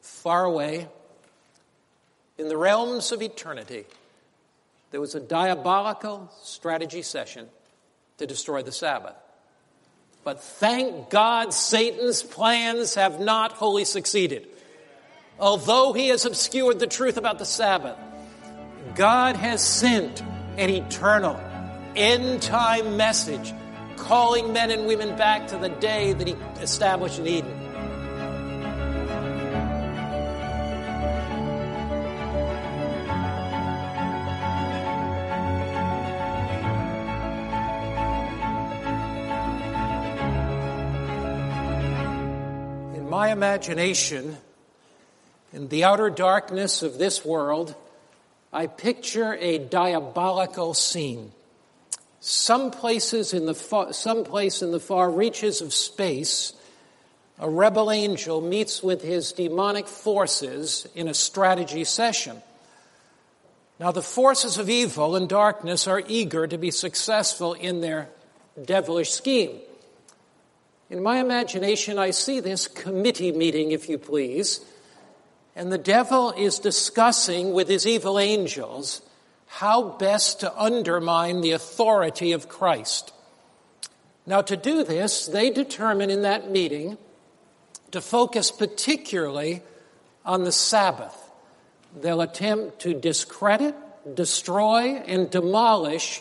far away, in the realms of eternity, there was a diabolical strategy session to destroy the Sabbath. But thank God Satan's plans have not wholly succeeded. Although he has obscured the truth about the Sabbath, God has sent an eternal, end-time message calling men and women back to the day that he established in Eden. In my imagination, in the outer darkness of this world, I picture a diabolical scene. Someplace in the far reaches of space, a rebel angel meets with his demonic forces in a strategy session. Now, the forces of evil and darkness are eager to be successful in their devilish scheme. In my imagination, I see this committee meeting, if you please, and the devil is discussing with his evil angels how best to undermine the authority of Christ. Now, to do this, they determine in that meeting to focus particularly on the Sabbath. They'll attempt to discredit, destroy, and demolish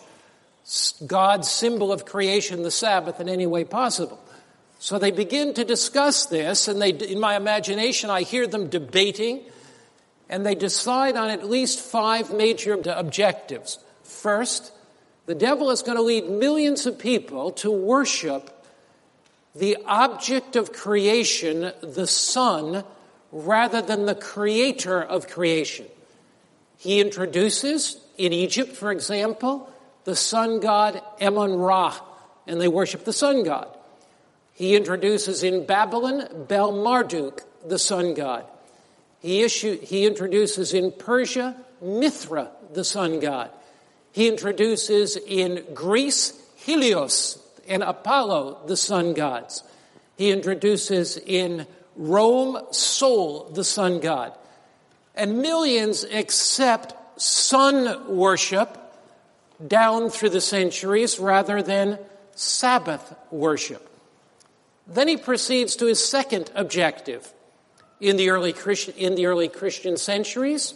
God's symbol of creation, the Sabbath, in any way possible. So they begin to discuss this, and in my imagination, I hear them debating, and they decide on at least 5 major objectives. First, the devil is going to lead millions of people to worship the object of creation, the sun, rather than the creator of creation. He introduces, in Egypt, for example, the sun god Amun-Ra, and they worship the sun god. He introduces in Babylon Bel-Marduk, the sun god. He introduces in Persia Mithra, the sun god. He introduces in Greece Helios and Apollo, the sun gods. He introduces in Rome Sol, the sun god. And millions accept sun worship down through the centuries rather than Sabbath worship. Then he proceeds to his second objective. In the early Christian centuries,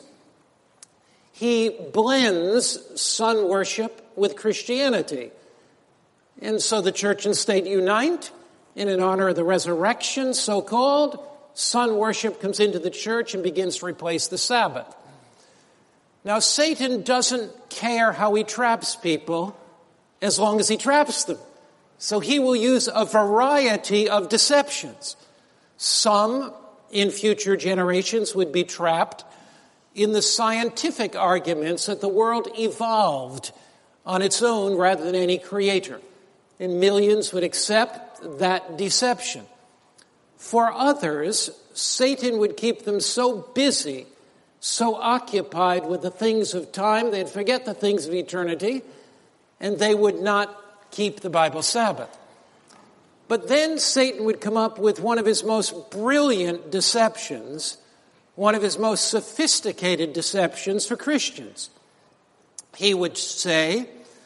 he blends sun worship with Christianity. And so the church and state unite, and in honor of the resurrection, so-called, sun worship comes into the church and begins to replace the Sabbath. Now, Satan doesn't care how he traps people as long as he traps them. So he will use a variety of deceptions. Some in future generations would be trapped in the scientific arguments that the world evolved on its own rather than any creator. And millions would accept that deception. For others, Satan would keep them so busy, so occupied with the things of time, they'd forget the things of eternity, and they would not keep the Bible Sabbath. But then Satan would come up with one of his most brilliant deceptions, one of his most sophisticated deceptions for Christians. He would say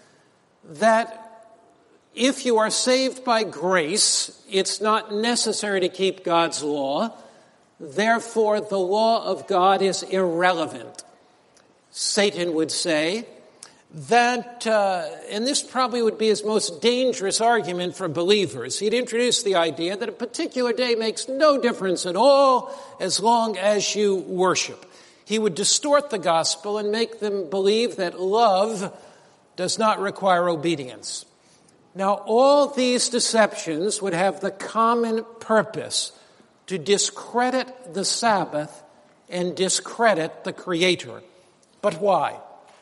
that if you are saved by grace, it's not necessary to keep God's law. Therefore, the law of God is irrelevant. Satan would say that, and this probably would be his most dangerous argument for believers. He'd introduce the idea that a particular day makes no difference at all as long as you worship. He would distort the gospel and make them believe that love does not require obedience. Now, all these deceptions would have the common purpose to discredit the Sabbath and discredit the Creator. But why?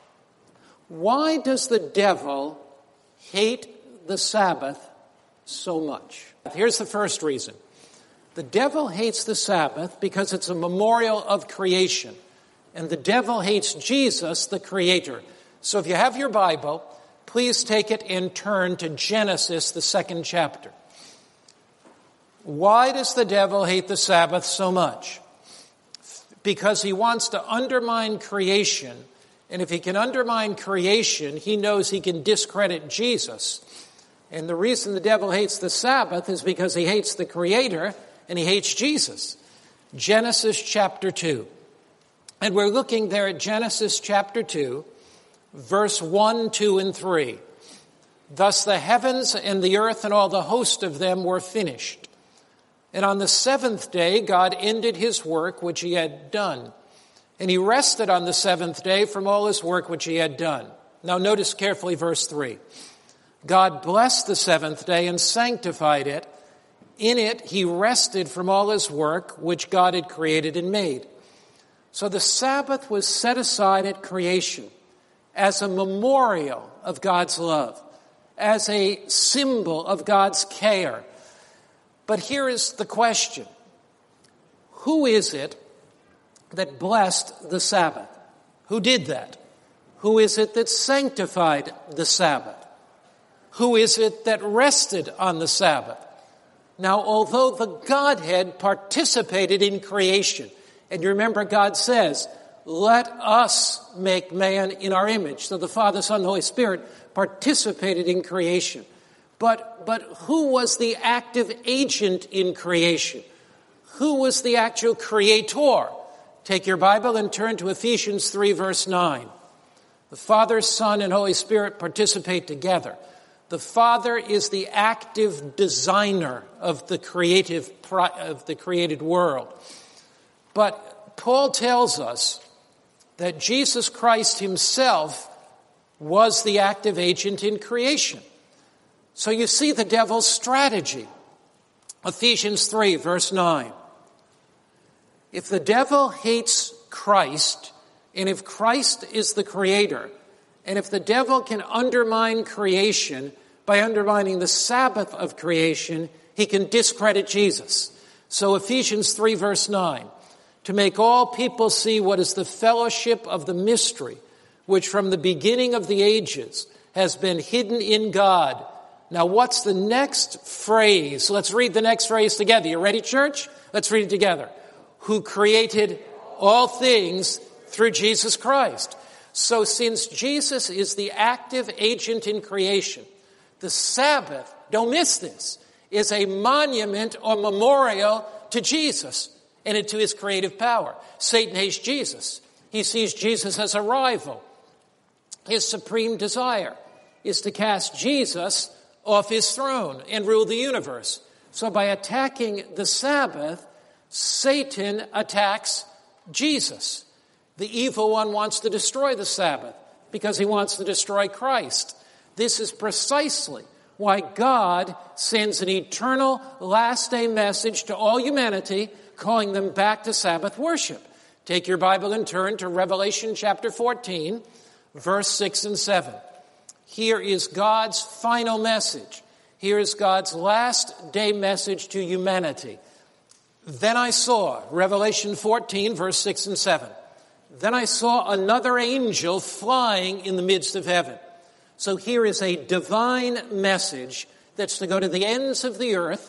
Why does the devil hate the Sabbath so much? Here's the first reason. The devil hates the Sabbath because it's a memorial of creation. And the devil hates Jesus, the Creator. So if you have your Bible, please take it and turn to Genesis, the 2nd chapter. Why does the devil hate the Sabbath so much? because he wants to undermine creation. And if he can undermine creation, he knows he can discredit Jesus. And the reason the devil hates the Sabbath is because he hates the Creator and he hates Jesus. Genesis chapter 2. And we're looking there at Genesis chapter 2, verse 1, 2, and 3. Thus the heavens and the earth and all the host of them were finished. And on the seventh day God ended his work which he had done. And he rested on the seventh day from all his work which he had done. Now notice carefully verse 3. God blessed the seventh day and sanctified it. In it he rested from all his work which God had created and made. So the Sabbath was set aside at creation as a memorial of God's love, as a symbol of God's care. But here is the question. Who is it that blessed the Sabbath? Who did that? Who is it that sanctified the Sabbath? Who is it that rested on the Sabbath? Now, although the Godhead participated in creation, and you remember God says, let us make man in our image. So the Father, Son, and the Holy Spirit participated in creation. But who was the active agent in creation? Who was the actual creator? Take your Bible and turn to Ephesians 3, verse 9. The Father, Son, and Holy Spirit participate together. The Father is the active designer of the created world. But Paul tells us that Jesus Christ himself was the active agent in creation. So you see the devil's strategy. Ephesians 3, verse 9. If the devil hates Christ, and if Christ is the creator, and if the devil can undermine creation by undermining the Sabbath of creation, he can discredit Jesus. So Ephesians 3, verse 9. To make all people see what is the fellowship of the mystery, which from the beginning of the ages has been hidden in God. Now, what's the next phrase? Let's read the next phrase together. You ready, church? Let's read it together. Who created all things through Jesus Christ. So since Jesus is the active agent in creation, the Sabbath, don't miss this, is a monument or memorial to Jesus and to his creative power. Satan hates Jesus. He sees Jesus as a rival. His supreme desire is to cast Jesus off his throne and rule the universe. So by attacking the Sabbath, Satan attacks Jesus. The evil one wants to destroy the Sabbath because he wants to destroy Christ. This is precisely why God sends an eternal last day message to all humanity, calling them back to Sabbath worship. Take your Bible and turn to Revelation chapter 14, verse 6 and 7. Here is God's final message. Here is God's last day message to humanity. Then I saw, Revelation 14, verse 6 and 7. Then I saw another angel flying in the midst of heaven. So here is a divine message that's to go to the ends of the earth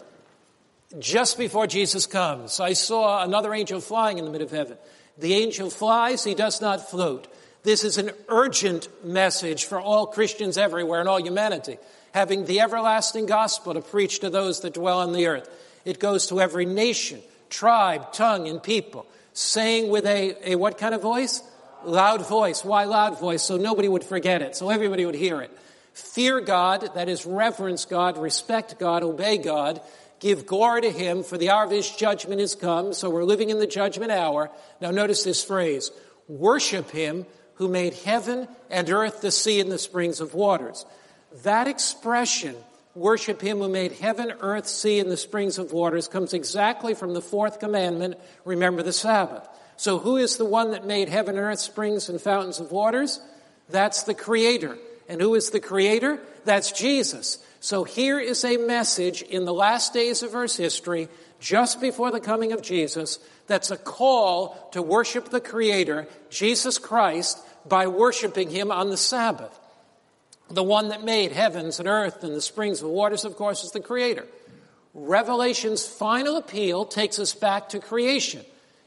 just before Jesus comes. I saw another angel flying in the middle of heaven. The angel flies, he does not float. This is an urgent message for all Christians everywhere and all humanity, having the everlasting gospel to preach to those that dwell on the earth. It goes to every nation, tribe, tongue, and people, saying with a what kind of voice? Loud voice. Why loud voice? So nobody would forget it, so everybody would hear it. Fear God, that is reverence God, respect God, obey God, give glory to him, for the hour of his judgment is come. So we're living in the judgment hour. Now notice this phrase, worship him who made heaven and earth, the sea, and the springs of waters. That expression, worship him who made heaven, earth, sea, and the springs of waters, comes exactly from the fourth commandment, remember the Sabbath. So who is the one that made heaven, earth, springs, and fountains of waters? That's the Creator. And who is the Creator? That's Jesus. So here is a message in the last days of Earth's history, just before the coming of Jesus, that's a call to worship the Creator, Jesus Christ, by worshiping him on the Sabbath. The one that made heavens and earth and the springs of waters, of course, is the Creator. Revelation's final appeal takes us back to creation.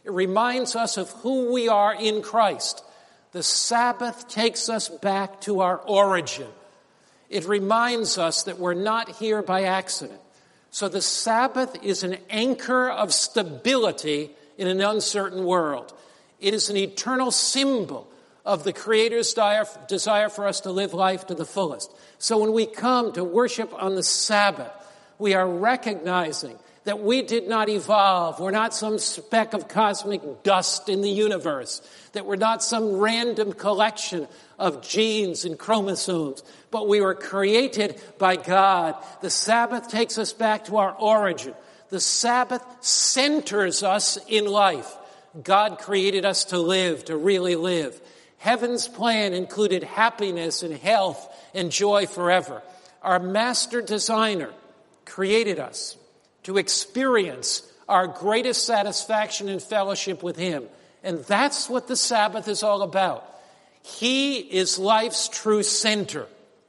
It reminds us of who we are in Christ. The Sabbath takes us back to our origin. It reminds us that we're not here by accident. So the Sabbath is an anchor of stability in an uncertain world. It is an eternal symbol of the Creator's desire for us to live life to the fullest. So when we come to worship on the Sabbath, we are recognizing that we did not evolve. We're not some speck of cosmic dust in the universe. That we're not some random collection of genes and chromosomes. But we were created by God. The Sabbath takes us back to our origin. The Sabbath centers us in life. God created us to live, to really live. Heaven's plan included happiness and health and joy forever. Our master designer created us to experience our greatest satisfaction and fellowship with Him. And that's what the Sabbath is all about. He is life's true center.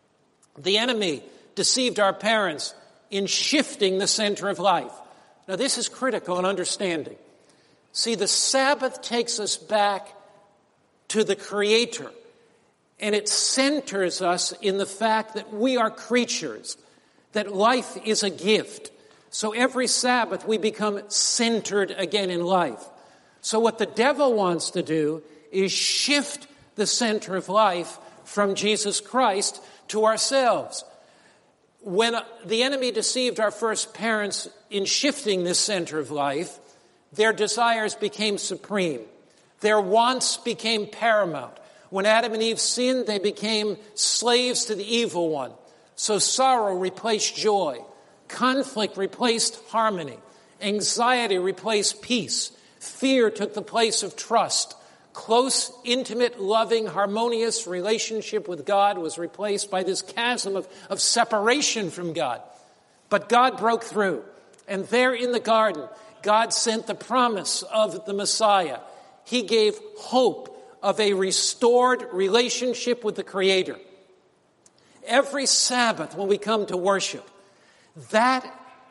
The enemy deceived our parents in shifting the center of life. Now, this is critical in understanding. See, the Sabbath takes us back to the Creator, and it centers us in the fact that we are creatures, that life is a gift. So every Sabbath we become centered again in life. So what the devil wants to do is shift the center of life from Jesus Christ to ourselves. When the enemy deceived our first parents in shifting this center of life, their desires became supreme. Their wants became paramount. When Adam and Eve sinned, they became slaves to the evil one. So sorrow replaced joy. Conflict replaced harmony. Anxiety replaced peace. Fear took the place of trust. Close, intimate, loving, harmonious relationship with God was replaced by this chasm of separation from God. But God broke through. And there in the garden, God sent the promise of the Messiah. He gave hope of a restored relationship with the Creator. Every Sabbath when we come to worship, that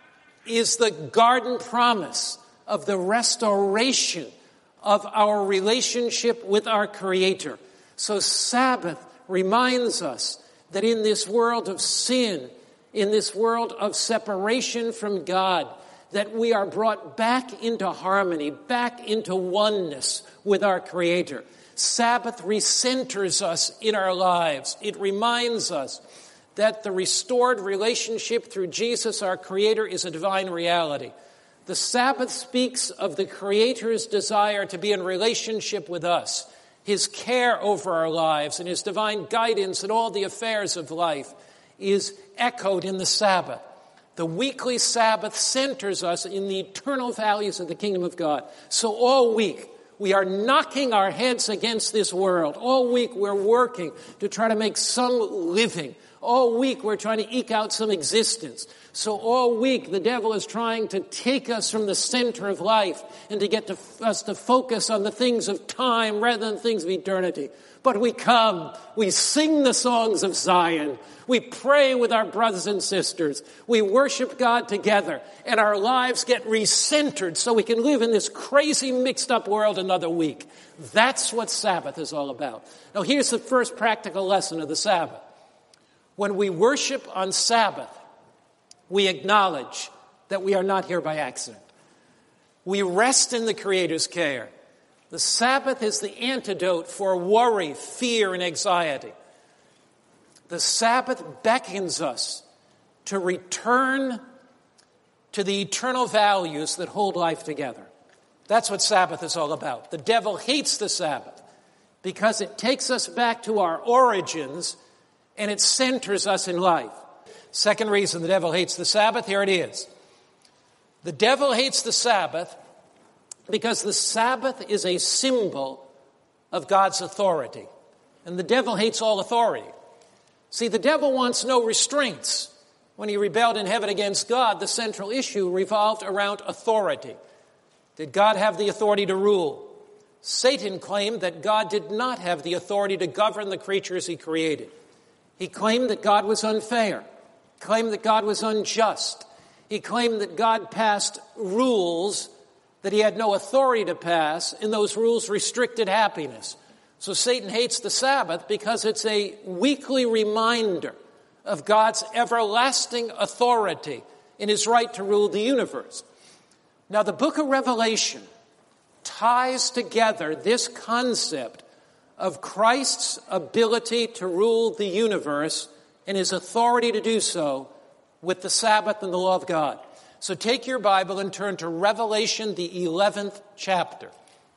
is the garden promise of the restoration of our relationship with our Creator. So Sabbath reminds us that in this world of sin, in this world of separation from God, that we are brought back into harmony, back into oneness with our Creator. Sabbath recenters us in our lives. It reminds us that the restored relationship through Jesus, our Creator, is a divine reality. The Sabbath speaks of the Creator's desire to be in relationship with us, His care over our lives, and His divine guidance in all the affairs of life is echoed in the Sabbath. The weekly Sabbath centers us in the eternal values of the kingdom of God. So all week, we are knocking our heads against this world. All week, we're working to try to make some living. All week, we're trying to eke out some existence. So all week, the devil is trying to take us from the center of life and to get us to focus on the things of time rather than things of eternity. But we come, we sing the songs of Zion, we pray with our brothers and sisters, we worship God together, and our lives get recentered so we can live in this crazy mixed up world another week. That's what Sabbath is all about. Now here's the first practical lesson of the Sabbath. When we worship on Sabbath, we acknowledge that we are not here by accident. We rest in the Creator's care. The Sabbath is the antidote for worry, fear, and anxiety. The Sabbath beckons us to return to the eternal values that hold life together. That's what Sabbath is all about. The devil hates the Sabbath because it takes us back to our origins and it centers us in life. Second reason the devil hates the Sabbath, here it is. The devil hates the Sabbath because the Sabbath is a symbol of God's authority. And the devil hates all authority. See, the devil wants no restraints. When he rebelled in heaven against God, the central issue revolved around authority. Did God have the authority to rule? Satan claimed that God did not have the authority to govern the creatures he created. He claimed that God was unfair. He claimed that God was unjust. He claimed that God passed rules that he had no authority to pass, and those rules restricted happiness. So Satan hates the Sabbath because it's a weekly reminder of God's everlasting authority in his right to rule the universe. Now, the book of Revelation ties together this concept of Christ's ability to rule the universe and his authority to do so with the Sabbath and the law of God. So take your Bible and turn to Revelation, the 11th chapter.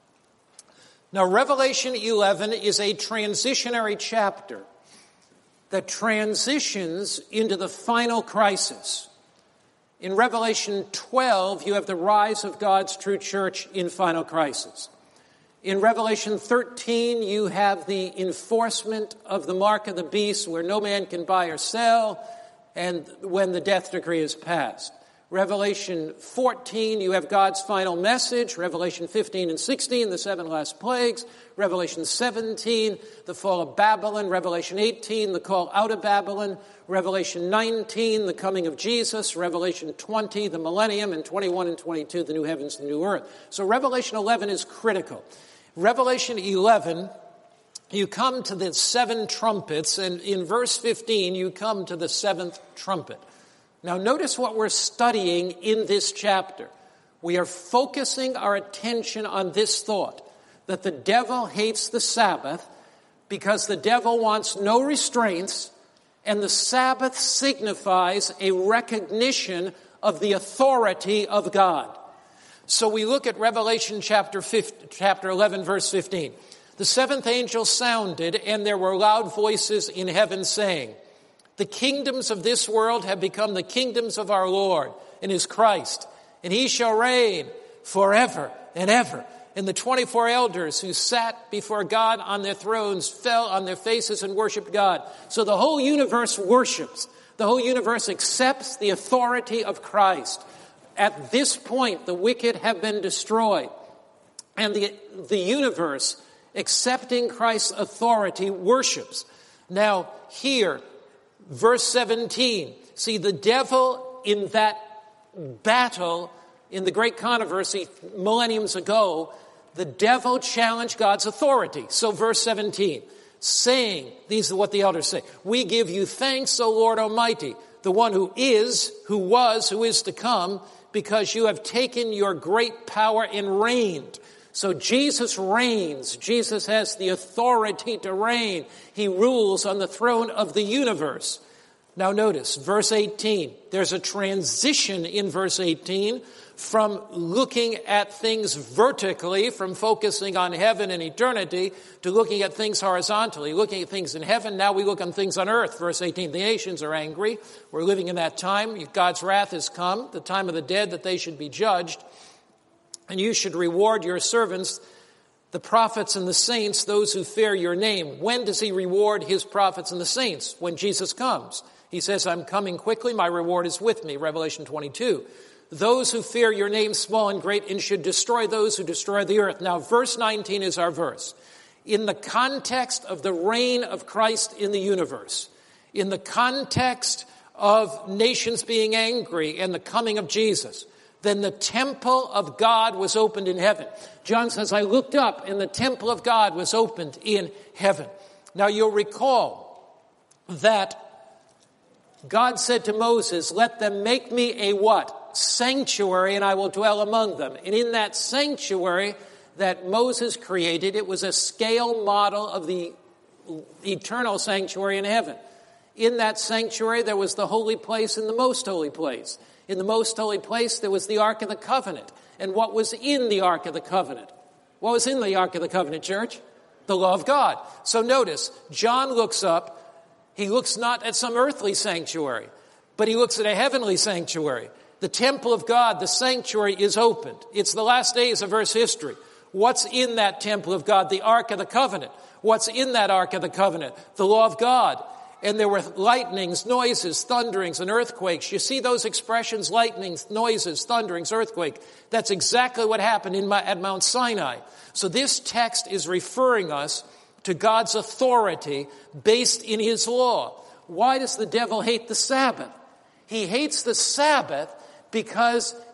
Now, Revelation 11 is a transitionary chapter that transitions into the final crisis. In Revelation 12, you have the rise of God's true church in final crisis. In Revelation 13, you have the enforcement of the mark of the beast, where no man can buy or sell, and when the death decree is passed. Revelation 14, you have God's final message. Revelation 15 and 16, the 7 last plagues. Revelation 17, the fall of Babylon. Revelation 18, the call out of Babylon. Revelation 19, the coming of Jesus. Revelation 20, the millennium. And 21 and 22, the new heavens and the new earth. So Revelation 11 is critical. Revelation 11, you come to the 7 trumpets, and in verse 15, you come to the 7th trumpet. Now, notice what we're studying in this chapter. We are focusing our attention on this thought, that the devil hates the Sabbath because the devil wants no restraints, and the Sabbath signifies a recognition of the authority of God. So we look at Revelation chapter 11, verse 15. The 7th angel sounded, and there were loud voices in heaven saying, "The kingdoms of this world have become the kingdoms of our Lord and his Christ, and he shall reign forever and ever." And the 24 elders who sat before God on their thrones fell on their faces and worshiped God. So the whole universe worships. The whole universe accepts the authority of Christ. At this point, the wicked have been destroyed. And the universe, accepting Christ's authority, worships. Now, here, verse 17, see, the devil in that battle, in the great controversy millenniums ago, the devil challenged God's authority. So verse 17, saying, these are what the elders say, "We give you thanks, O Lord Almighty, the one who is, who was, who is to come, because you have taken your great power and reigned." So Jesus reigns. Jesus has the authority to reign. He rules on the throne of the universe. Now notice, verse 18. There's a transition in verse 18 from looking at things vertically, from focusing on heaven and eternity, to looking at things horizontally. Looking at things in heaven, now we look on things on earth. Verse 18, the nations are angry. We're living in that time. God's wrath has come, the time of the dead, that they should be judged. And you should reward your servants, the prophets and the saints, those who fear your name. When does he reward his prophets and the saints? When Jesus comes. He says, "I'm coming quickly, my reward is with me," Revelation 22. Those who fear your name, small and great, and should destroy those who destroy the earth. Now, verse 19 is our verse. In the context of the reign of Christ in the universe, in the context of nations being angry and the coming of Jesus, then the temple of God was opened in heaven. John says, "I looked up, and the temple of God was opened in heaven." Now, you'll recall that God said to Moses, "Let them make me a" what? "Sanctuary, and I will dwell among them." And in that sanctuary that Moses created, it was a scale model of the eternal sanctuary in heaven. In that sanctuary, there was the holy place and the most holy place. In the most holy place, there was the Ark of the Covenant. And what was in the Ark of the Covenant? What was in the Ark of the Covenant, church? The law of God. So notice, John looks up. He looks not at some earthly sanctuary, but he looks at a heavenly sanctuary. The temple of God, the sanctuary, is opened. It's the last days of earth's history. What's in that temple of God? The Ark of the Covenant. What's in that Ark of the Covenant? The law of God. And there were lightnings, noises, thunderings, and earthquakes. You see those expressions, lightnings, noises, thunderings, earthquake. That's exactly what happened at Mount Sinai. So this text is referring us to God's authority based in his law. Why does the devil hate the Sabbath? He hates the Sabbath because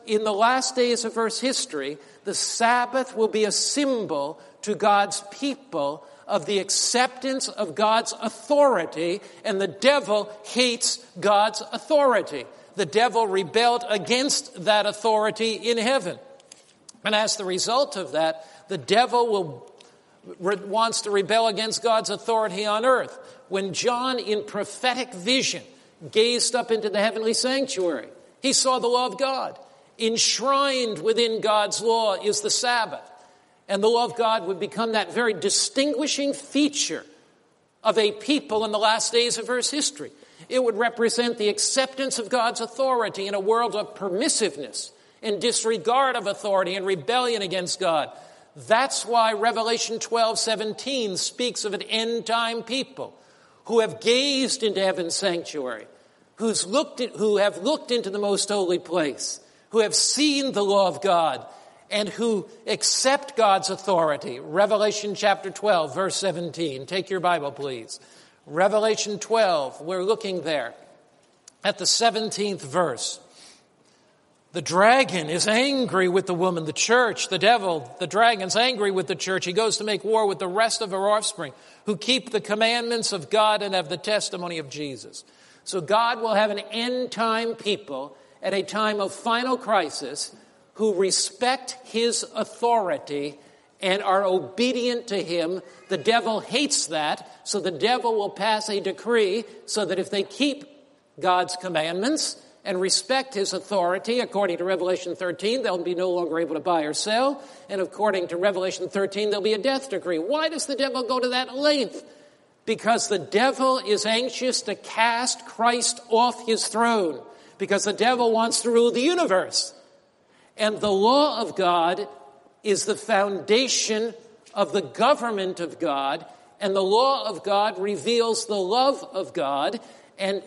in the last days of Earth's history, the Sabbath will be a symbol to God's people of the acceptance of God's authority, and the devil hates God's authority. The devil rebelled against that authority in heaven. And as the result of that, the devil wants to rebel against God's authority on earth. When John, in prophetic vision, gazed up into the heavenly sanctuary, he saw the law of God. Enshrined within God's law is the Sabbath. And the law of God would become that very distinguishing feature of a people in the last days of Earth's history. It would represent the acceptance of God's authority in a world of permissiveness and disregard of authority and rebellion against God. That's why Revelation 12:17 speaks of an end-time people who have gazed into heaven's sanctuary, who have looked into the most holy place, who have seen the law of God, and who accept God's authority. Revelation chapter 12, verse 17. Take your Bible, please. Revelation 12, we're looking there at the 17th verse. The dragon is angry with the woman, the church, the devil. The dragon's angry with the church. He goes to make war with the rest of her offspring who keep the commandments of God and have the testimony of Jesus. So God will have an end-time people at a time of final crisis who respect his authority and are obedient to him. The devil hates that, so the devil will pass a decree so that if they keep God's commandments and respect his authority, according to Revelation 13, they'll be no longer able to buy or sell. And according to Revelation 13, there'll be a death decree. Why does the devil go to that length? Because the devil is anxious to cast Christ off his throne. Because the devil wants to rule the universe. And the law of God is the foundation of the government of God. And the law of God reveals the love of God. And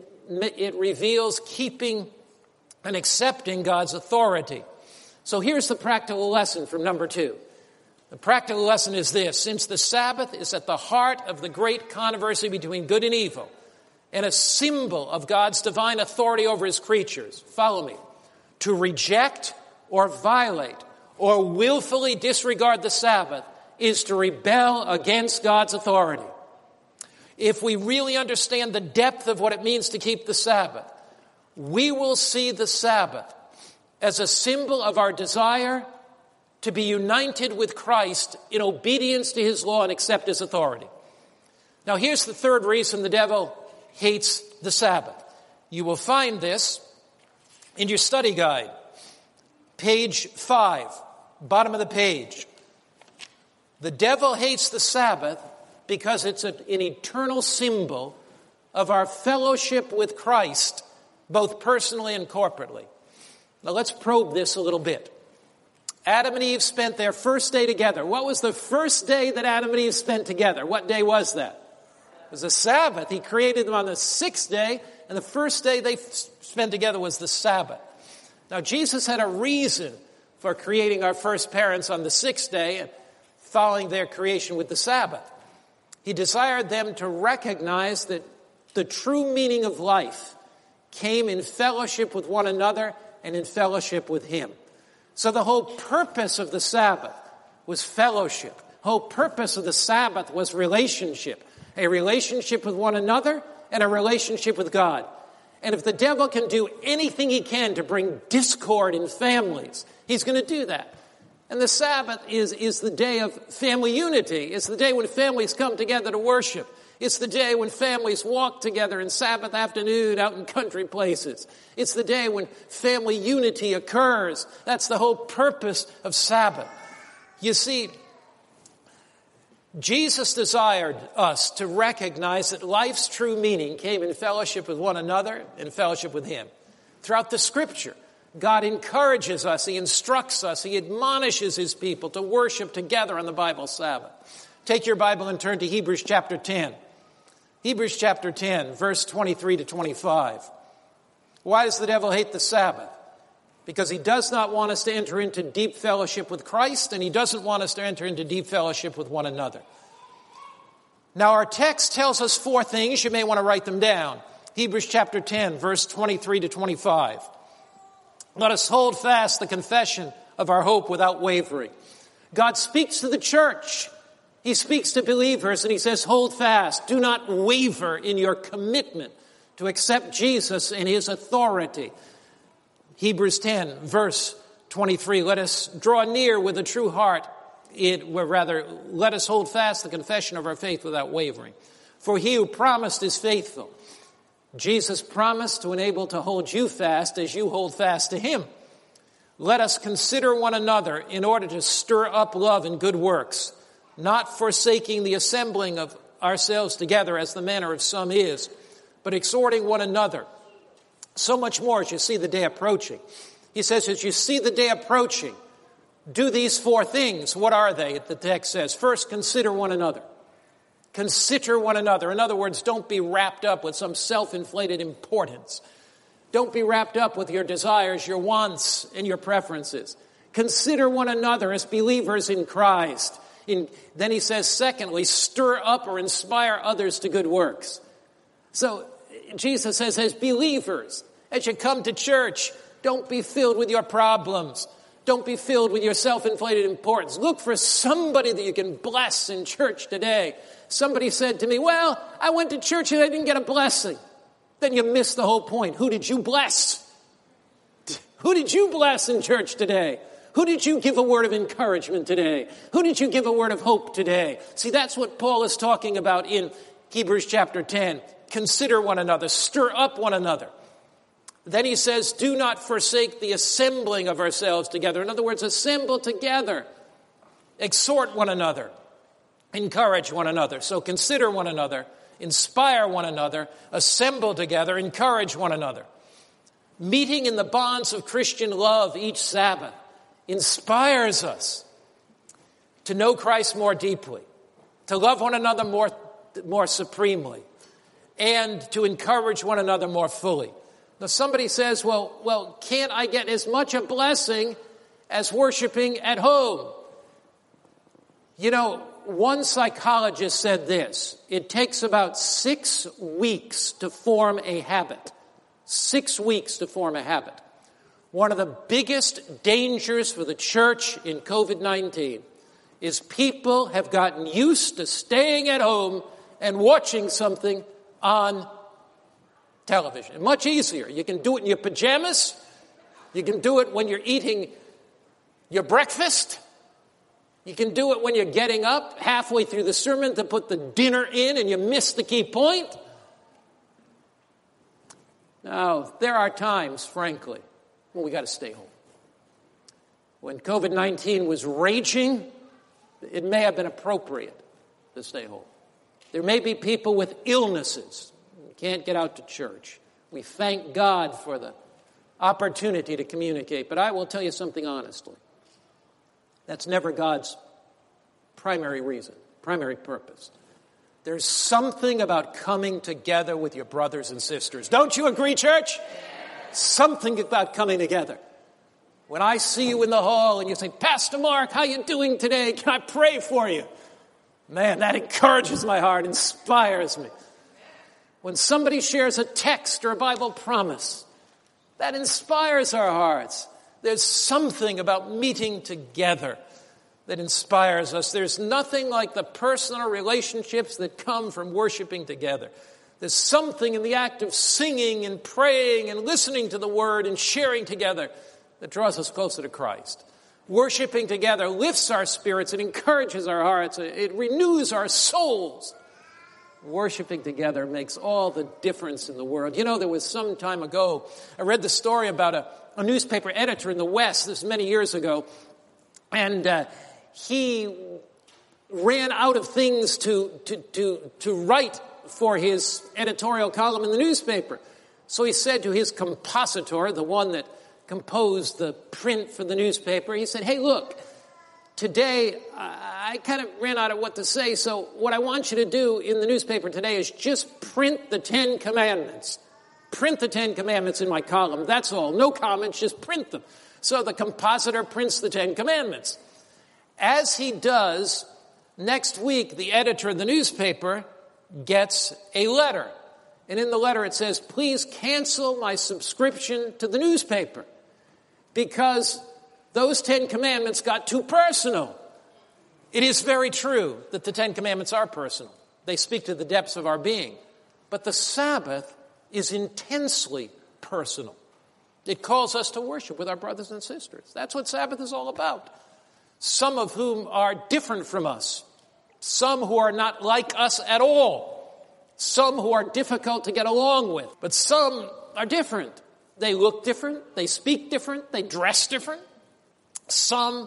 it reveals keeping and accepting God's authority. So here's the practical lesson from number 2. The practical lesson is this: since the Sabbath is at the heart of the great controversy between good and evil, and a symbol of God's divine authority over his creatures, follow me, to reject or violate or willfully disregard the Sabbath is to rebel against God's authority. If we really understand the depth of what it means to keep the Sabbath, we will see the Sabbath as a symbol of our desire to be united with Christ in obedience to his law and accept his authority. Now, here's the third reason the devil hates the Sabbath. You will find this in your study guide, page 5, bottom of the page. The devil hates the Sabbath because it's an eternal symbol of our fellowship with Christ, both personally and corporately. Now let's probe this a little bit. Adam and Eve spent their first day together. What was the first day that Adam and Eve spent together? What day was that? It was the Sabbath. He created them on the 6th day, and the first day they spent together was the Sabbath. Now Jesus had a reason for creating our first parents on the 6th day and following their creation with the Sabbath. He desired them to recognize that the true meaning of life came in fellowship with one another and in fellowship with him. So the whole purpose of the Sabbath was fellowship. The whole purpose of the Sabbath was relationship. A relationship with one another and a relationship with God. And if the devil can do anything he can to bring discord in families, he's going to do that. And the Sabbath is the day of family unity. It's the day when families come together to worship. It's the day when families walk together in Sabbath afternoon out in country places. It's the day when family unity occurs. That's the whole purpose of Sabbath. You see, Jesus desired us to recognize that life's true meaning came in fellowship with one another and fellowship with him. Throughout the Scripture, God encourages us, he instructs us, he admonishes his people to worship together on the Bible Sabbath. Take your Bible and turn to Hebrews chapter 10. Hebrews chapter 10, verse 23 to 25. Why does the devil hate the Sabbath? Because he does not want us to enter into deep fellowship with Christ, and he doesn't want us to enter into deep fellowship with one another. Now our text tells us 4 things. You may want to write them down. Hebrews chapter 10, verse 23 to 25. Let us hold fast the confession of our hope without wavering. God speaks to the church. He speaks to believers and he says, hold fast. Do not waver in your commitment to accept Jesus and his authority. Hebrews 10, verse 23, let us draw near with a true heart. Let us hold fast the confession of our faith without wavering. For he who promised is faithful. Jesus promised to enable to hold you fast as you hold fast to him. Let us consider one another in order to stir up love and good works, not forsaking the assembling of ourselves together as the manner of some is, but exhorting one another. So much more as you see the day approaching. He says, as you see the day approaching, do these 4 things. What are they? The text says, first, consider one another. Consider one another. In other words, don't be wrapped up with some self-inflated importance. Don't be wrapped up with your desires, your wants, and your preferences. Consider one another as believers in Christ. Then he says, secondly, stir up or inspire others to good works. So Jesus says, as believers, as you come to church, don't be filled with your problems. Don't be filled with your self-inflated importance. Look for somebody that you can bless in church today. Somebody said to me, well, I went to church and I didn't get a blessing. Then you missed the whole point. Who did you bless? Who did you bless in church today? Who did you give a word of encouragement today? Who did you give a word of hope today? See, that's what Paul is talking about in Hebrews chapter 10. Consider one another, stir up one another. Then he says, do not forsake the assembling of ourselves together. In other words, assemble together. Exhort one another. Encourage one another. So consider one another. Inspire one another. Assemble together. Encourage one another. Meeting in the bonds of Christian love each Sabbath inspires us to know Christ more deeply, to love one another more supremely, and to encourage one another more fully. Now somebody says, well, can't I get as much a blessing as worshiping at home? You know, one psychologist said this, it takes about 6 weeks to form a habit. 6 weeks to form a habit. One of the biggest dangers for the church in COVID-19 is people have gotten used to staying at home and watching something on television. Much easier. You can do it in your pajamas. You can do it when you're eating your breakfast. You can do it when you're getting up halfway through the sermon to put the dinner in and you miss the key point. Now, there are times, frankly, when we got to stay home. When COVID-19 was raging, it may have been appropriate to stay home. There may be people with illnesses who can't get out to church. We thank God for the opportunity to communicate. But I will tell you something honestly. That's never God's primary reason, primary purpose. There's something about coming together with your brothers and sisters. Don't you agree, church? Something about coming together. When I see you in the hall and you say, Pastor Mark, how you doing today? Can I pray for you? Man, that encourages my heart, inspires me. When somebody shares a text or a Bible promise, that inspires our hearts. There's something about meeting together that inspires us. There's nothing like the personal relationships that come from worshiping together. There's something in the act of singing and praying and listening to the word and sharing together that draws us closer to Christ. Worshiping together lifts our spirits, it encourages our hearts, it renews our souls. Worshiping together makes all the difference in the world. You know, there was some time ago, I read the story about a newspaper editor in the West, this was many years ago, and he ran out of things to write for his editorial column in the newspaper. So he said to his compositor, the one that composed the print for the newspaper, he said, hey, look, today I kind of ran out of what to say, so what I want you to do in the newspaper today is just print the 10 Commandments. Print the 10 Commandments in my column. That's all. No comments, just print them. So the compositor prints the 10 Commandments. As he does, next week, the editor of the newspaper gets a letter. And in the letter it says, please cancel my subscription to the newspaper. because those 10 commandments got too personal. It is very true that the 10 commandments are personal. They speak to the depths of our being. But the Sabbath is intensely personal. It calls us to worship with our brothers and sisters. That's what Sabbath is all about. Some of whom are different from us. Some who are not like us at all. Some who are difficult to get along with. But some are different. They look different. They speak different. They dress different. Some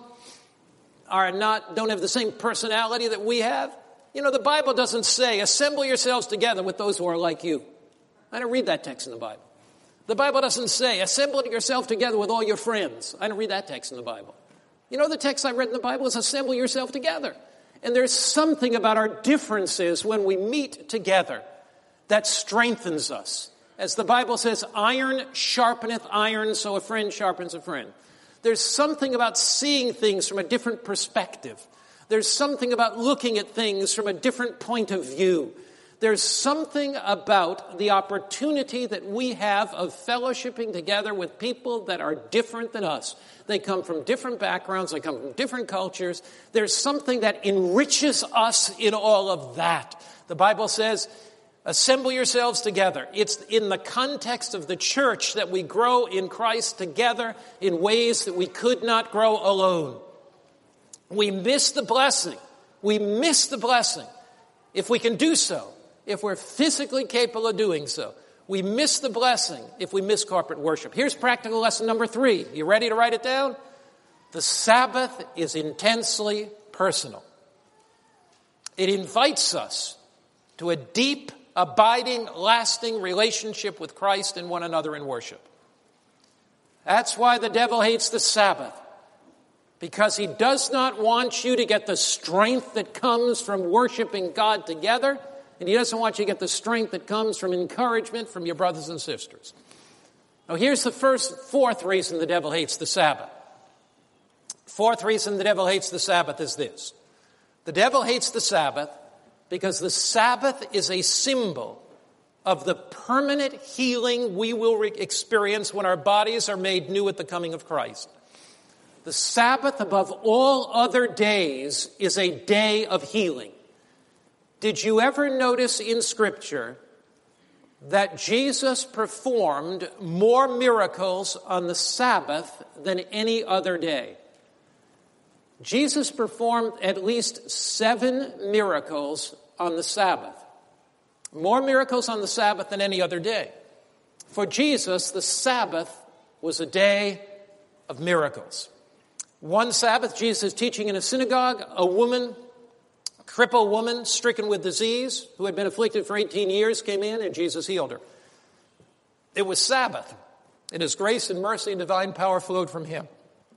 don't have the same personality that we have. You know, the Bible doesn't say, assemble yourselves together with those who are like you. I don't read that text in the Bible. The Bible doesn't say, assemble yourself together with all your friends. I don't read that text in the Bible. You know, the text I read in the Bible is assemble yourself together. And there's something about our differences when we meet together that strengthens us. As the Bible says, iron sharpeneth iron, so a friend sharpens a friend. There's something about seeing things from a different perspective. There's something about looking at things from a different point of view. There's something about the opportunity that we have of fellowshipping together with people that are different than us. They come from different backgrounds. They come from different cultures. There's something that enriches us in all of that. The Bible says, assemble yourselves together. It's in the context of the church that we grow in Christ together in ways that we could not grow alone. We miss the blessing. We miss the blessing if we can do so, if we're physically capable of doing so. We miss the blessing if we miss corporate worship. Here's practical lesson number 3. You ready to write it down? The Sabbath is intensely personal. It invites us to a deep, abiding, lasting relationship with Christ and one another in worship. That's why the devil hates the Sabbath. Because he does not want you to get the strength that comes from worshiping God together. And he doesn't want you to get the strength that comes from encouragement from your brothers and sisters. Now here's the fourth reason the devil hates the Sabbath. Fourth reason the devil hates the Sabbath is this. The devil hates the Sabbath because the Sabbath is a symbol of the permanent healing we will experience when our bodies are made new at the coming of Christ. The Sabbath, above all other days, is a day of healing. Did you ever notice in Scripture that Jesus performed more miracles on the Sabbath than any other day? Jesus performed at least 7 miracles on the Sabbath. More miracles on the Sabbath than any other day. For Jesus, the Sabbath was a day of miracles. One Sabbath, Jesus is teaching in a synagogue. A crippled woman, stricken with disease, who had been afflicted for 18 years, came in and Jesus healed her. It was Sabbath, and His grace and mercy and divine power flowed from Him.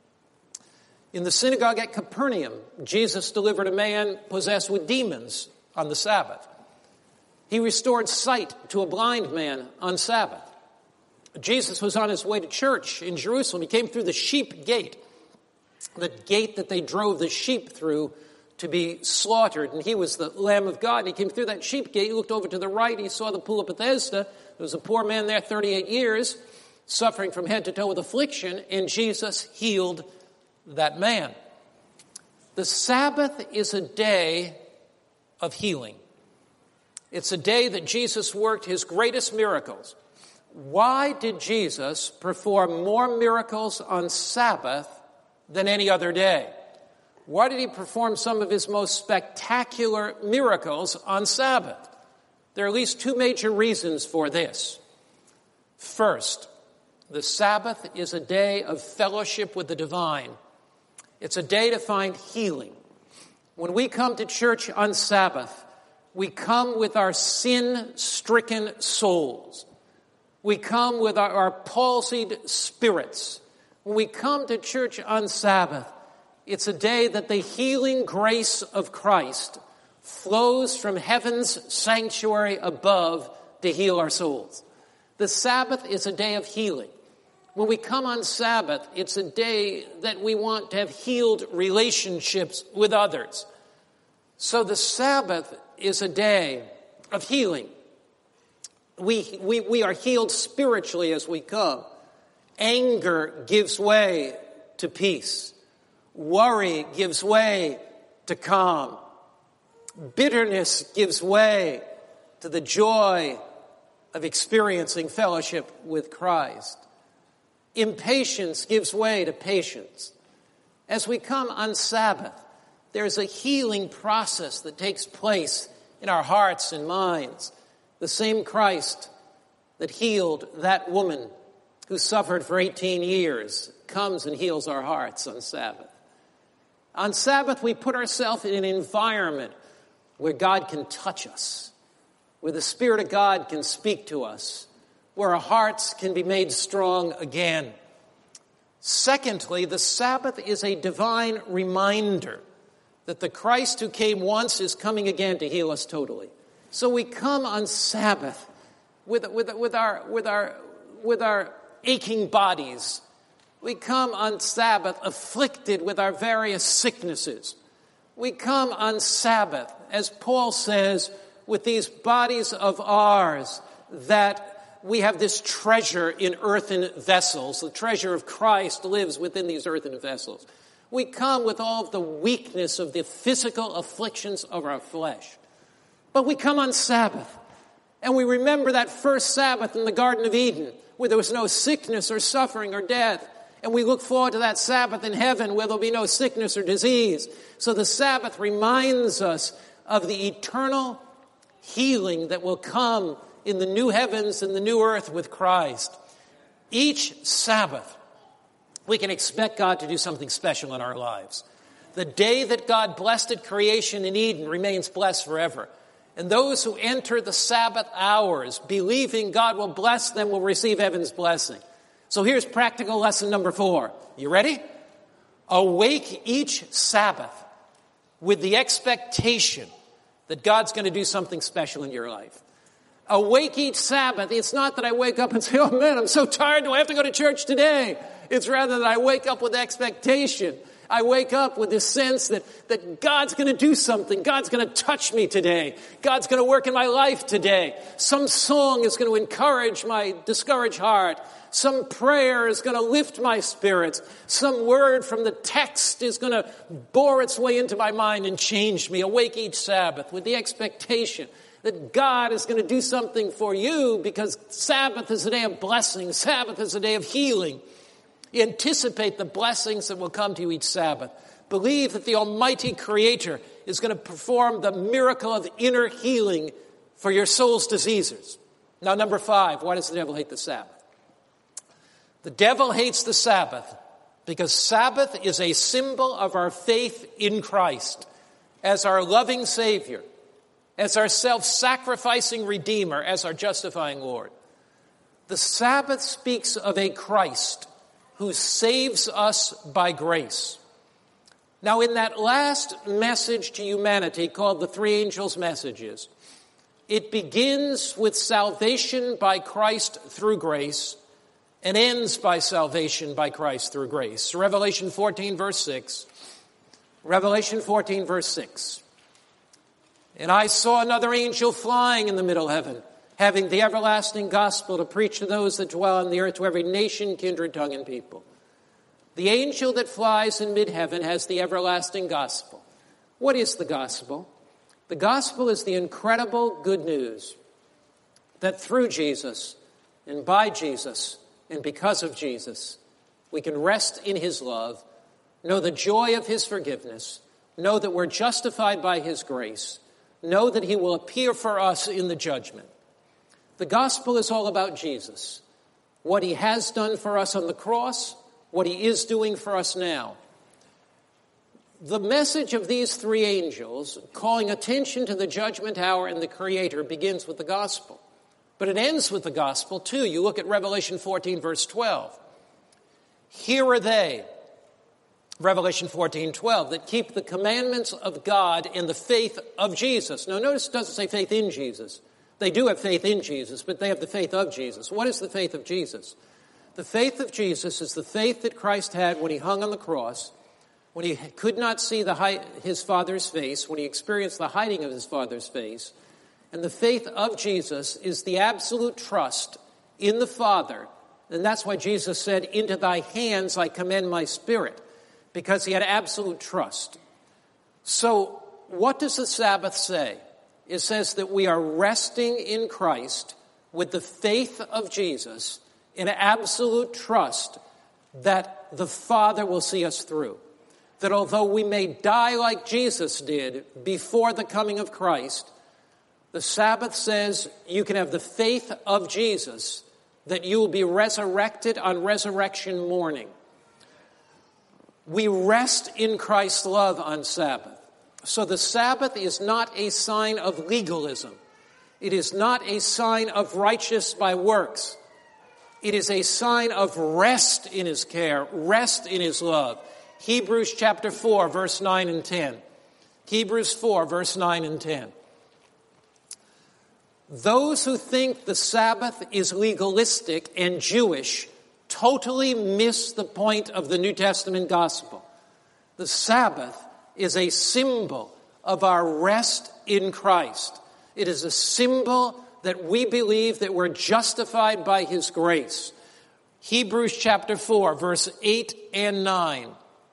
In the synagogue at Capernaum, Jesus delivered a man possessed with demons on the Sabbath. He restored sight to a blind man on Sabbath. Jesus was on His way to church in Jerusalem. He came through the sheep gate. The gate that they drove the sheep through to be slaughtered. And He was the Lamb of God. And He came through that sheep gate. He looked over to the right. He saw the pool of Bethesda. There was a poor man there, 38 years, suffering from head to toe with affliction. And Jesus healed that man. The Sabbath is a day of healing. It's a day that Jesus worked His greatest miracles. Why did Jesus perform more miracles on Sabbath than any other day? Why did He perform some of His most spectacular miracles on Sabbath? There are at least 2 major reasons for this. First, the Sabbath is a day of fellowship with the divine. It's a day to find healing. When we come to church on Sabbath, we come with our sin-stricken souls. We come with our palsied spirits. When we come to church on Sabbath, it's a day that the healing grace of Christ flows from heaven's sanctuary above to heal our souls. The Sabbath is a day of healing. When we come on Sabbath, it's a day that we want to have healed relationships with others. So the Sabbath is a day of healing. We are healed spiritually as we come. Anger gives way to peace. Worry gives way to calm. Bitterness gives way to the joy of experiencing fellowship with Christ. Impatience gives way to patience. As we come on Sabbath, there's a healing process that takes place in our hearts and minds. The same Christ that healed that woman who suffered for 18 years comes and heals our hearts on Sabbath. On Sabbath, we put ourselves in an environment where God can touch us, where the Spirit of God can speak to us, where our hearts can be made strong again. Secondly, the Sabbath is a divine reminder that the Christ who came once is coming again to heal us totally. So we come on Sabbath with our aching bodies. We come on Sabbath afflicted with our various sicknesses. We come on Sabbath, as Paul says, with these bodies of ours that we have this treasure in earthen vessels. The treasure of Christ lives within these earthen vessels. We come with all of the weakness of the physical afflictions of our flesh. But we come on Sabbath, and we remember that first Sabbath in the Garden of Eden, where there was no sickness or suffering or death. And we look forward to that Sabbath in heaven where there'll be no sickness or disease. So the Sabbath reminds us of the eternal healing that will come in the new heavens and the new earth with Christ. Each Sabbath, we can expect God to do something special in our lives. The day that God blessed at creation in Eden remains blessed forever. And those who enter the Sabbath hours, believing God will bless them, will receive heaven's blessing. So here's practical lesson number 4. You ready? Awake each Sabbath with the expectation that God's going to do something special in your life. Awake each Sabbath. It's not that I wake up and say, oh man, I'm so tired. Do I have to go to church today? It's rather that I wake up with expectation. I wake up with this sense that God's going to do something. God's going to touch me today. God's going to work in my life today. Some song is going to encourage my discouraged heart. Some prayer is going to lift my spirits. Some word from the text is going to bore its way into my mind and change me. Awake each Sabbath with the expectation that God is going to do something for you, because Sabbath is a day of blessing. Sabbath is a day of healing. Anticipate the blessings that will come to you each Sabbath. Believe that the Almighty Creator is going to perform the miracle of inner healing for your soul's diseases. Now, number 5, why does the devil hate the Sabbath? The devil hates the Sabbath because Sabbath is a symbol of our faith in Christ as our loving Savior, as our self-sacrificing Redeemer, as our justifying Lord. The Sabbath speaks of a Christ who saves us by grace. Now, in that last message to humanity called the Three Angels' Messages, it begins with salvation by Christ through grace and ends by salvation by Christ through grace. Revelation 14, verse 6. Revelation 14, verse 6. And I saw another angel flying in the middle heaven, having the everlasting gospel to preach to those that dwell on the earth, to every nation, kindred, tongue, and people. The angel that flies in mid-heaven has the everlasting gospel. What is the gospel? The gospel is the incredible good news that through Jesus and by Jesus and because of Jesus, we can rest in his love, know the joy of his forgiveness, know that we're justified by his grace, know that he will appear for us in the judgment. The gospel is all about Jesus, what he has done for us on the cross, what he is doing for us now. The message of these three angels, calling attention to the judgment hour and the Creator, begins with the gospel. But it ends with the gospel, too. You look at Revelation 14, verse 12. Here are they, Revelation 14, 12, that keep the commandments of God and the faith of Jesus. Now, notice it doesn't say faith in Jesus. They do have faith in Jesus, but they have the faith of Jesus. What is the faith of Jesus? The faith of Jesus is the faith that Christ had when he hung on the cross, when he could not see his Father's face, when he experienced the hiding of his Father's face. And the faith of Jesus is the absolute trust in the Father And that's why Jesus said, "Into thy hands I commend my spirit," because he had absolute trust. So what does the Sabbath say? It says that we are resting in Christ with the faith of Jesus in absolute trust that the Father will see us through. That although we may die like Jesus did before the coming of Christ, the Sabbath says you can have the faith of Jesus, that you will be resurrected on resurrection morning. We rest in Christ's love on Sabbath. So the Sabbath is not a sign of legalism. It is not a sign of righteous by works. It is a sign of rest in his care, rest in his love. Hebrews chapter 4, verse 9 and 10. Hebrews 4, verse 9 and 10. Those who think the Sabbath is legalistic and Jewish totally miss the point of the New Testament gospel. The Sabbath is a symbol of our rest in Christ. It is a symbol that we believe that we're justified by his grace. Hebrews chapter 4, verse 8 and 9.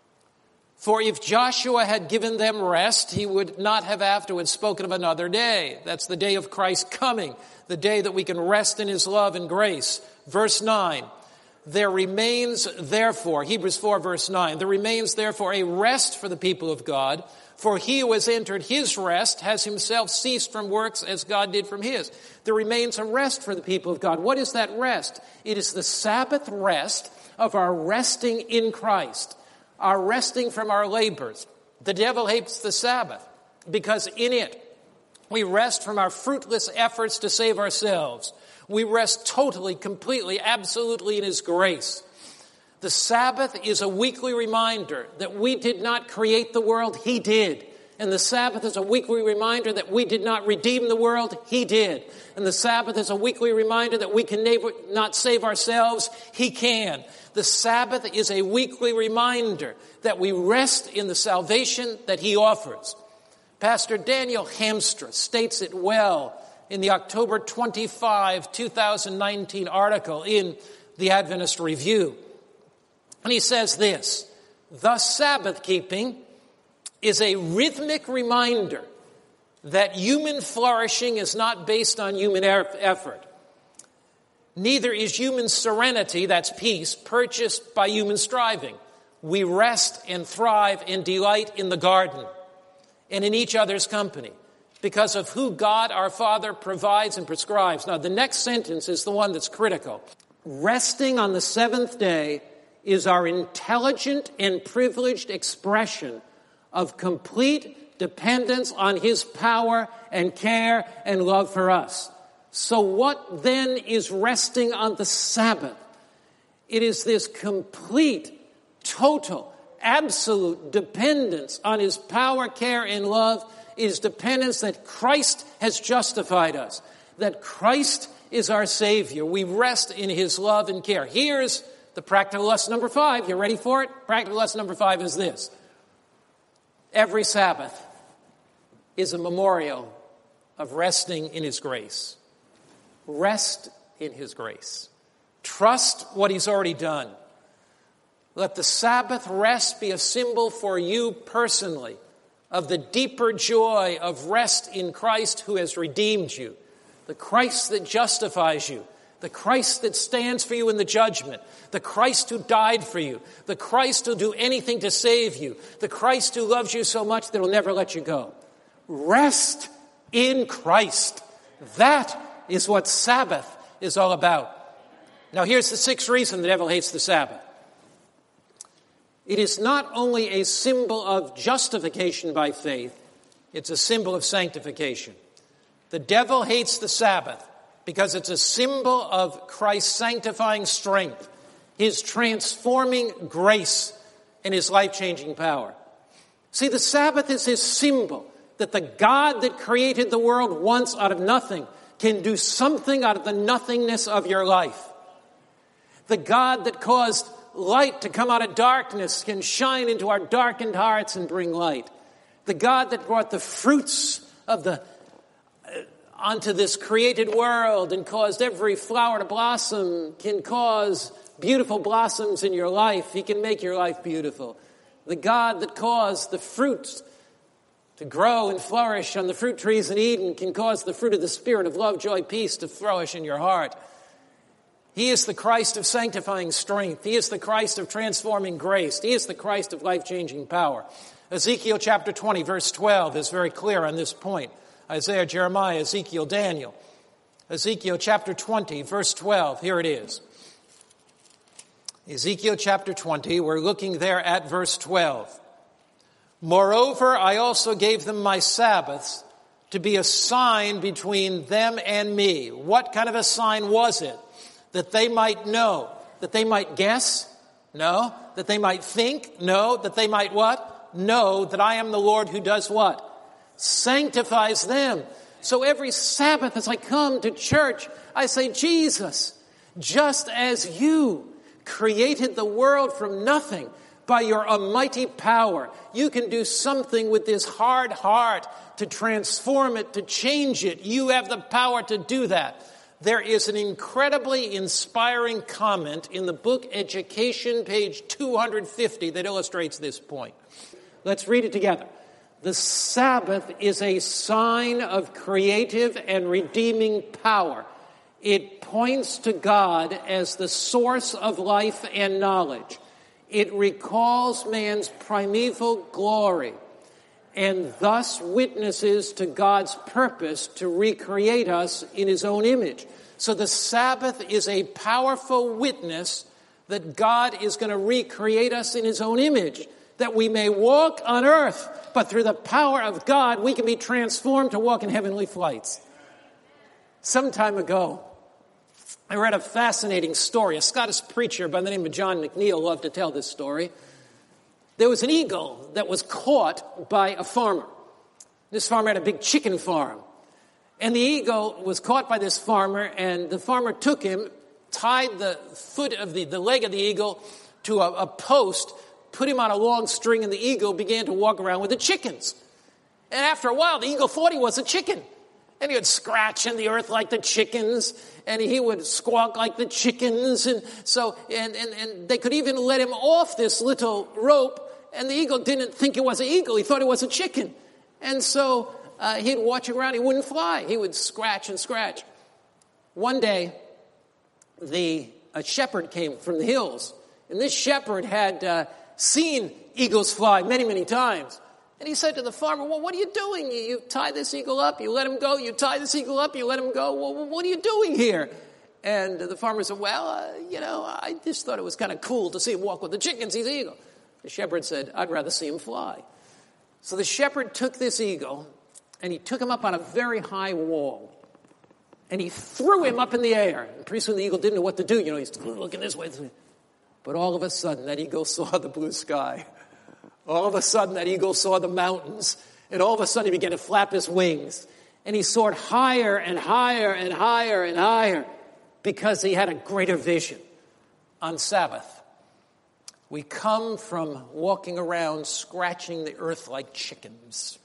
For if Joshua had given them rest, he would not have afterwards spoken of another day. That's the day of Christ's coming, the day that we can rest in his love and grace. Verse 9, there remains therefore, Hebrews 4 verse 9, there remains therefore a rest for the people of God, for he who has entered his rest has himself ceased from works as God did from his. There remains a rest for the people of God. What is that rest? It is the Sabbath rest of our resting in Christ. Our resting from our labors. The devil hates the Sabbath because in it we rest from our fruitless efforts to save ourselves. We rest totally, completely, absolutely in his grace. The Sabbath is a weekly reminder that we did not create the world, he did. And the Sabbath is a weekly reminder that we did not redeem the world, he did. And the Sabbath is a weekly reminder that we can not save ourselves, he can. The Sabbath is a weekly reminder that we rest in the salvation that he offers. Pastor Daniel Hamstra states it well in the October 25, 2019 article in the Adventist Review. And he says this, thus Sabbath keeping is a rhythmic reminder that human flourishing is not based on human effort. Neither is human serenity, that's peace, purchased by human striving. We rest and thrive and delight in the garden and in each other's company because of who God our Father provides and prescribes. Now, the next sentence is the one that's critical. Resting on the seventh day is our intelligent and privileged expression of complete dependence on his power and care and love for us. So what then is resting on the Sabbath? It is this complete, total, absolute dependence on his power, care, and love. It is dependence that Christ has justified us, that Christ is our Savior. We rest in his love and care. Here's the practical lesson number 5. You ready for it? Practical lesson number 5 is this. Every Sabbath is a memorial of resting in his grace. Rest in his grace. Trust what he's already done. Let the Sabbath rest be a symbol for you personally of the deeper joy of rest in Christ who has redeemed you, the Christ that justifies you, the Christ that stands for you in the judgment, the Christ who died for you, the Christ who'll do anything to save you, the Christ who loves you so much that he'll never let you go. Rest in Christ. That is what Sabbath is all about. Now here's the 6th reason the devil hates the Sabbath. It is not only a symbol of justification by faith, it's a symbol of sanctification. The devil hates the Sabbath because it's a symbol of Christ's sanctifying strength, his transforming grace, and his life-changing power. See, the Sabbath is his symbol that the God that created the world once out of nothing can do something out of the nothingness of your life. The God that caused light to come out of darkness can shine into our darkened hearts and bring light. The God that brought the fruits of the onto this created world and caused every flower to blossom, can cause beautiful blossoms in your life. He can make your life beautiful. The God that caused the fruits to grow and flourish on the fruit trees in Eden can cause the fruit of the Spirit of love, joy, peace to flourish in your heart. He is the Christ of sanctifying strength. He is the Christ of transforming grace. He is the Christ of life-changing power. Ezekiel chapter 20, verse 12 is very clear on this point. Isaiah, Jeremiah, Ezekiel, Daniel. Ezekiel chapter 20, verse 12, here it is. Ezekiel chapter 20, we're looking there at verse 12. Moreover, I also gave them my Sabbaths to be a sign between them and me. What kind of a sign was it? That they might know. That they might guess? No. That they might think? No. That they might what? Know that I am the Lord who does what? Sanctifies them. So every Sabbath as I come to church, I say, Jesus, just as you created the world from nothing by your almighty power, you can do something with this hard heart to transform it, to change it. You have the power to do that. There is an incredibly inspiring comment in the book Education, page 250, that illustrates this point. Let's read it together. The Sabbath is a sign of creative and redeeming power. It points to God as the source of life and knowledge. It recalls man's primeval glory and thus witnesses to God's purpose to recreate us in his own image. So the Sabbath is a powerful witness that God is going to recreate us in his own image, that we may walk on earth, but through the power of God, we can be transformed to walk in heavenly flights. Some time ago, I read a fascinating story. A Scottish preacher by the name of John McNeill loved to tell this story. There was an eagle that was caught by a farmer. This farmer had a big chicken farm. And the eagle was caught by this farmer, and the farmer took him, tied the foot of the leg of the eagle to a post, put him on a long string, and the eagle began to walk around with the chickens. And after a while, the eagle thought he was a chicken. And he would scratch in the earth like the chickens, and he would squawk like the chickens, and they could even let him off this little rope, and the eagle didn't think it was an eagle, he thought it was a chicken. And so he'd watch around, he wouldn't fly, he would scratch and scratch. One day, a shepherd came from the hills, and this shepherd had seen eagles fly many, many times. And he said to the farmer, well, what are you doing? You tie this eagle up, you let him go. You tie this eagle up, you let him go. Well, what are you doing here? And the farmer said, well, I just thought it was kind of cool to see him walk with the chickens. He's an eagle. The shepherd said, I'd rather see him fly. So the shepherd took this eagle, and he took him up on a very high wall. And he threw him up in the air. And pretty soon the eagle didn't know what to do. He's looking this way. But all of a sudden, that eagle saw the blue sky. All of a sudden, that eagle saw the mountains, and all of a sudden he began to flap his wings, and he soared higher and higher and higher and higher because he had a greater vision. On Sabbath, we come from walking around scratching the earth like chickens.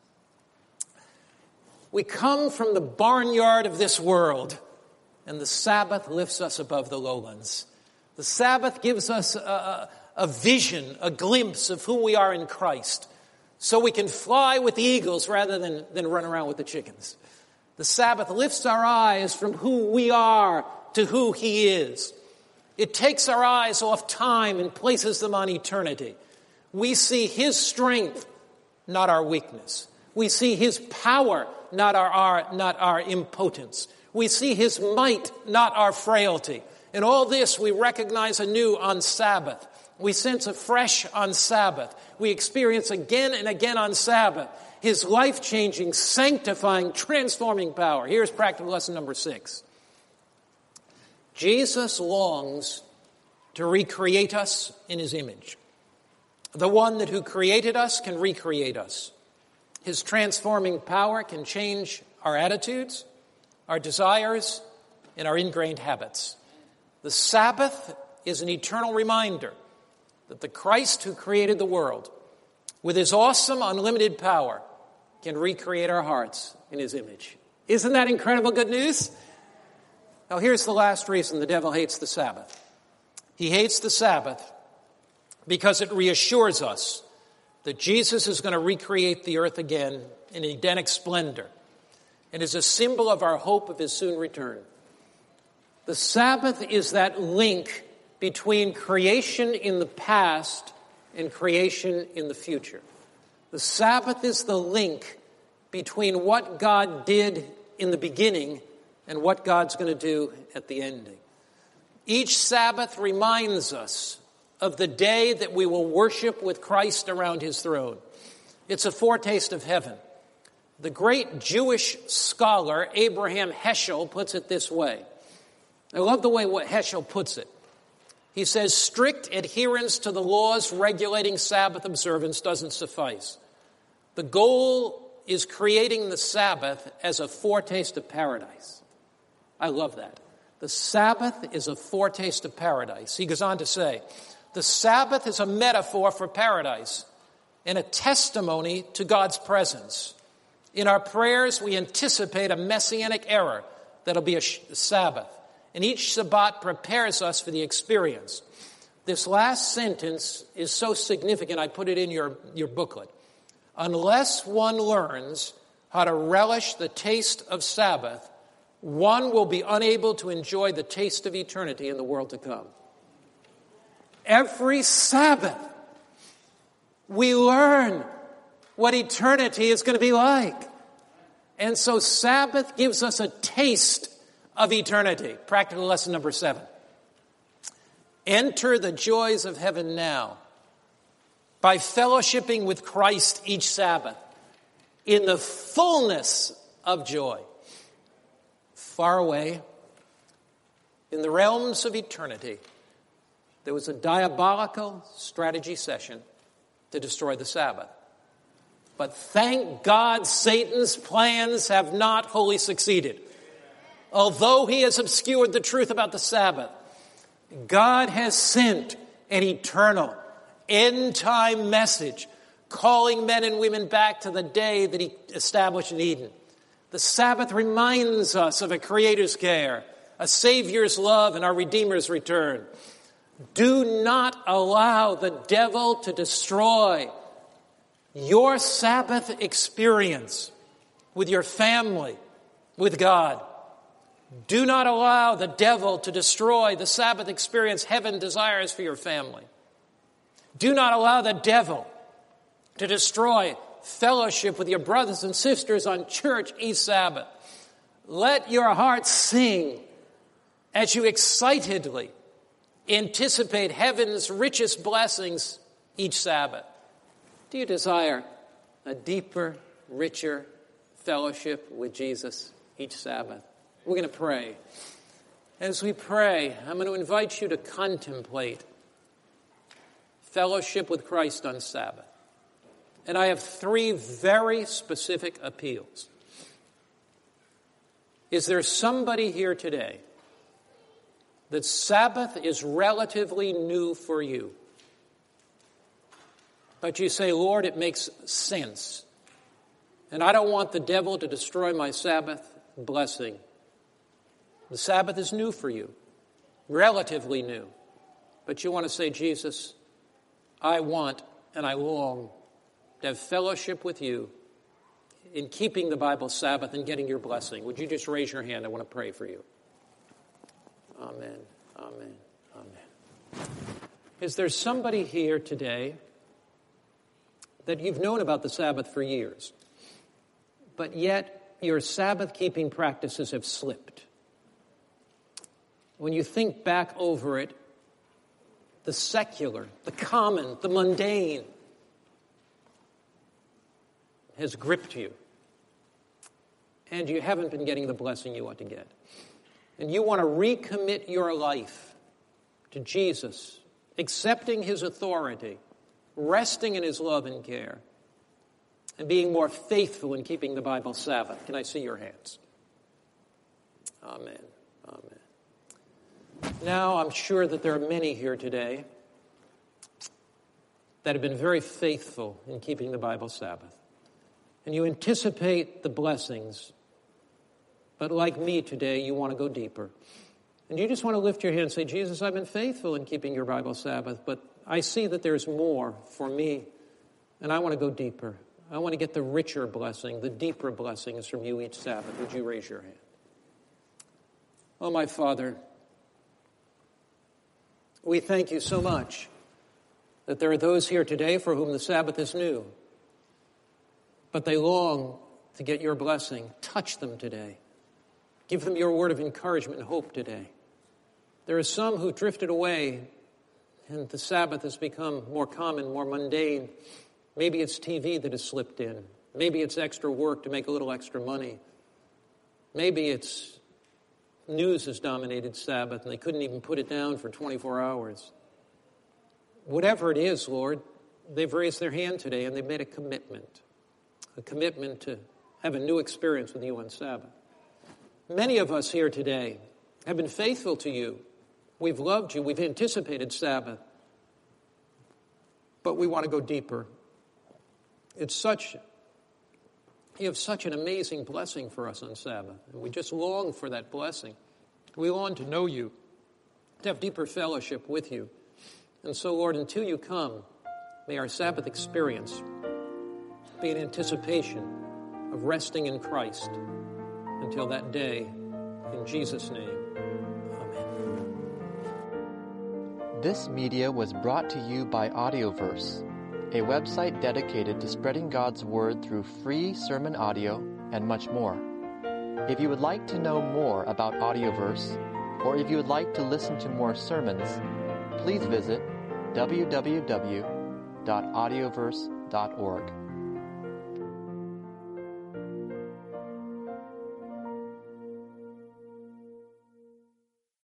We come from the barnyard of this world, and the Sabbath lifts us above the lowlands. The Sabbath gives us a vision, a glimpse of who we are in Christ, so we can fly with the eagles rather than run around with the chickens. The Sabbath lifts our eyes from who we are to who he is. It takes our eyes off time and places them on eternity. We see his strength, not our weakness. We see his power, not our impotence. We see his might, not our frailty. And all this we recognize anew on Sabbath. We sense afresh on Sabbath. We experience again and again on Sabbath his life-changing, sanctifying, transforming power. Here's practical lesson number 6. Jesus longs to recreate us in his image. The one who created us can recreate us. His transforming power can change our attitudes, our desires, and our ingrained habits. The Sabbath is an eternal reminder that the Christ who created the world, with his awesome, unlimited power, can recreate our hearts in his image. Isn't that incredible good news? Now here's the last reason the devil hates the Sabbath. He hates the Sabbath because it reassures us that Jesus is going to recreate the earth again in Edenic splendor and is a symbol of our hope of his soon return. The Sabbath is that link between creation in the past and creation in the future. The Sabbath is the link between what God did in the beginning and what God's going to do at the ending. Each Sabbath reminds us of the day that we will worship with Christ around his throne. It's a foretaste of heaven. The great Jewish scholar Abraham Heschel puts it this way. I love the way what Heschel puts it. He says, strict adherence to the laws regulating Sabbath observance doesn't suffice. The goal is creating the Sabbath as a foretaste of paradise. I love that. The Sabbath is a foretaste of paradise. He goes on to say, the Sabbath is a metaphor for paradise and a testimony to God's presence. In our prayers, we anticipate a messianic era that'll be a Sabbath. And each Shabbat prepares us for the experience. This last sentence is so significant, I put it in your booklet. Unless one learns how to relish the taste of Sabbath, one will be unable to enjoy the taste of eternity in the world to come. Every Sabbath, we learn what eternity is going to be like. And so Sabbath gives us a taste of eternity. Practical lesson number 7. Enter the joys of heaven now by fellowshipping with Christ each Sabbath in the fullness of joy. Far away, in the realms of eternity, there was a diabolical strategy session to destroy the Sabbath. But thank God Satan's plans have not wholly succeeded. Although he has obscured the truth about the Sabbath, God has sent an eternal, end-time message calling men and women back to the day that he established in Eden. The Sabbath reminds us of a Creator's care, a Savior's love, and our Redeemer's return. Do not allow the devil to destroy your Sabbath experience with your family, with God. Do not allow the devil to destroy the Sabbath experience heaven desires for your family. Do not allow the devil to destroy fellowship with your brothers and sisters on church each Sabbath. Let your heart sing as you excitedly anticipate heaven's richest blessings each Sabbath. Do you desire a deeper, richer fellowship with Jesus each Sabbath? We're going to pray. As we pray, I'm going to invite you to contemplate fellowship with Christ on Sabbath. And I have 3 very specific appeals. Is there somebody here today that Sabbath is relatively new for you? But you say, Lord, it makes sense. And I don't want the devil to destroy my Sabbath blessing. The Sabbath is new for you, relatively new. But you want to say, Jesus, I want and I long to have fellowship with you in keeping the Bible Sabbath and getting your blessing. Would you just raise your hand? I want to pray for you. Amen, amen, amen. Is there somebody here today that you've known about the Sabbath for years, but yet your Sabbath-keeping practices have slipped? When you think back over it, the secular, the common, the mundane has gripped you. And you haven't been getting the blessing you ought to get. And you want to recommit your life to Jesus, accepting his authority, resting in his love and care, and being more faithful in keeping the Bible Sabbath. Can I see your hands? Amen. Amen. Now, I'm sure that there are many here today that have been very faithful in keeping the Bible Sabbath. And you anticipate the blessings But like me today, you want to go deeper. And you just want to lift your hand and say, Jesus, I've been faithful in keeping your Bible Sabbath, but I see that there's more for me, and I want to go deeper. I want to get the richer blessing, the deeper blessings from you each Sabbath. Would you raise your hand? Oh, my Father, we thank you so much that there are those here today for whom the Sabbath is new, but they long to get your blessing. Touch them today. Give them your word of encouragement and hope today. There are some who drifted away, and the Sabbath has become more common, more mundane. Maybe it's TV that has slipped in. Maybe it's extra work to make a little extra money. Maybe it's news has dominated Sabbath, and they couldn't even put it down for 24 hours. Whatever it is, Lord, they've raised their hand today, and they've made a commitment to have a new experience with you on Sabbath. Many of us here today have been faithful to you. We've loved you. We've anticipated Sabbath. But we want to go deeper. You have such an amazing blessing for us on Sabbath. And we just long for that blessing. We long to know you, to have deeper fellowship with you. And so, Lord, until you come, may our Sabbath experience be an anticipation of resting in Christ until that day. In Jesus' name. This media was brought to you by Audioverse, a website dedicated to spreading God's Word through free sermon audio and much more. If you would like to know more about Audioverse, or if you would like to listen to more sermons, please visit www.audioverse.org.